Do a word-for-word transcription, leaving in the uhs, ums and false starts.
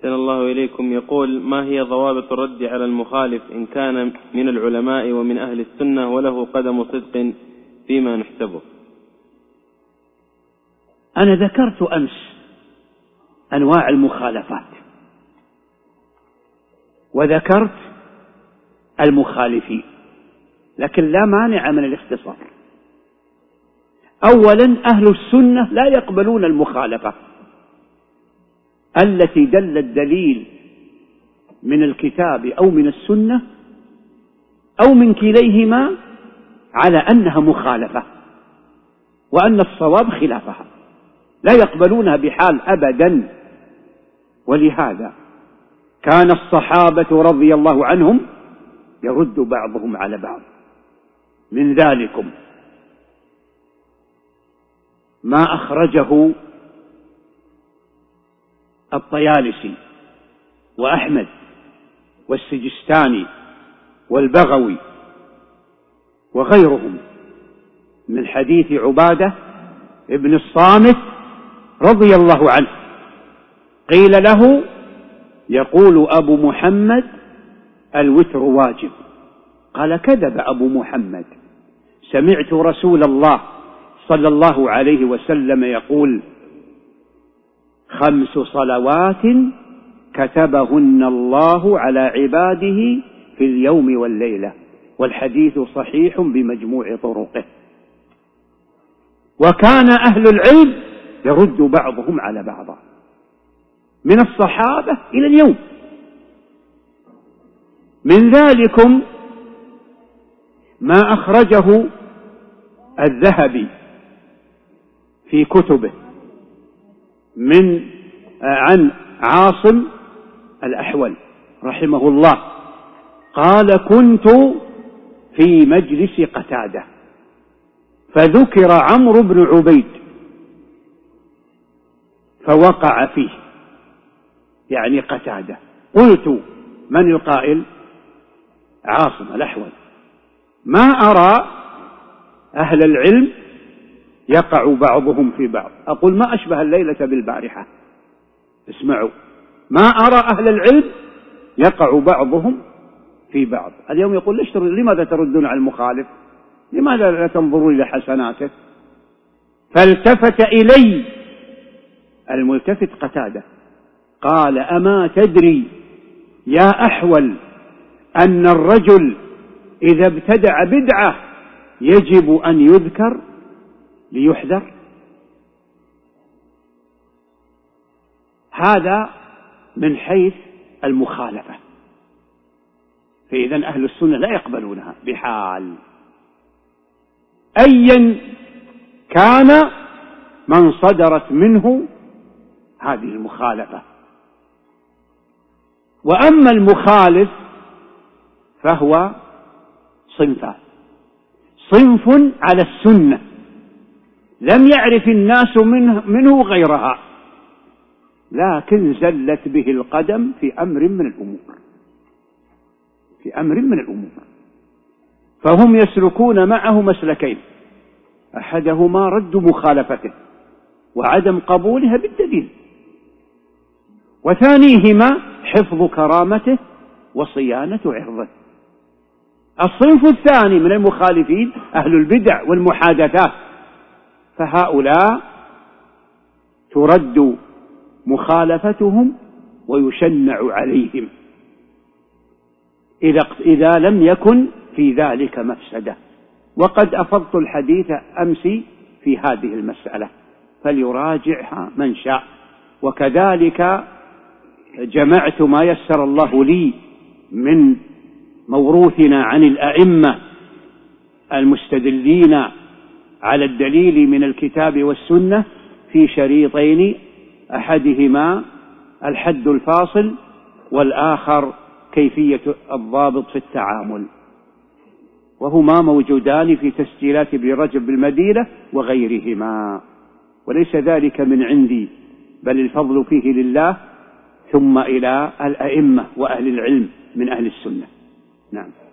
أحسن الله إليكم. يقول: ما هي ضوابط الرد على المخالف إن كان من العلماء ومن أهل السنة وله قدم صدق فيما نحسبه؟ أنا ذكرت أمس أنواع المخالفات، وذكرت المخالفين، لكن لا مانع من الاختصار. أولا، أهل السنة لا يقبلون المخالفة التي دل الدليل من الكتاب أو من السنة أو من كليهما على أنها مخالفة وأن الصواب خلافها، لا يقبلونها بحال أبدا. ولهذا كان الصحابة رضي الله عنهم يرد بعضهم على بعض. من ذلكم ما أخرجه الطيالسي وأحمد والسجستاني والبغوي وغيرهم من حديث عبادة ابن الصامت رضي الله عنه، قيل له: يقول أبو محمد الوتر واجب. قال: كذب أبو محمد، سمعت رسول الله صلى الله عليه وسلم يقول: خمس صلوات كتبهن الله على عباده في اليوم والليلة، والحديث صحيح بمجموع طرقه. وكان أهل العلم يرد بعضهم على بعض من الصحابة إلى اليوم. من ذلكم ما أخرجه الذهبي في كتبه من عن عاصم الأحول رحمه الله قال: كنت في مجلس قتادة فذكر عمرو بن عبيد فوقع فيه، يعني قتادة. قلت: من القائل؟ عاصم الأحول. ما أرى أهل العلم يقع بعضهم في بعض. أقول: ما أشبه الليلة بالبارحة. اسمعوا، ما أرى أهل العلم يقع بعضهم في بعض. اليوم يقول: ليش لماذا تردون على المخالف؟ لماذا لا تنظرون إلى حسناته؟ فالتفت إلي الملتفت قتادة قال: أما تدري يا أحول أن الرجل إذا ابتدع بدعة يجب أن يذكر ليحذر؟ هذا من حيث المخالفة. فإذا أهل السنة لا يقبلونها بحال، أيا كان من صدرت منه هذه المخالفة. وأما المخالف فهو صنفان: صنف على السنة لم يعرف الناس منه, منه غيرها، لكن زلت به القدم في أمر من الأمور في أمر من الأمور فهم يسلكون معه مسلكين: أحدهما رد مخالفته وعدم قبولها بالدليل، وثانيهما حفظ كرامته وصيانة عرضه. الصنف الثاني من المخالفين أهل البدع والمحادثات، فهؤلاء ترد مخالفتهم ويشنع عليهم إذا, إذا لم يكن في ذلك مفسدة. وقد أفضت الحديث أمس في هذه المسألة، فليراجعها من شاء. وكذلك جمعت ما يسر الله لي من موروثنا عن الأئمة المستدلين على الدليل من الكتاب والسنة في شريطين: أحدهما الحد الفاصل، والآخر كيفية الضابط في التعامل، وهما موجودان في تسجيلات ابن رجب بالمدينة وغيرهما. وليس ذلك من عندي، بل الفضل فيه لله، ثم إلى الأئمة وأهل العلم من أهل السنة. نعم.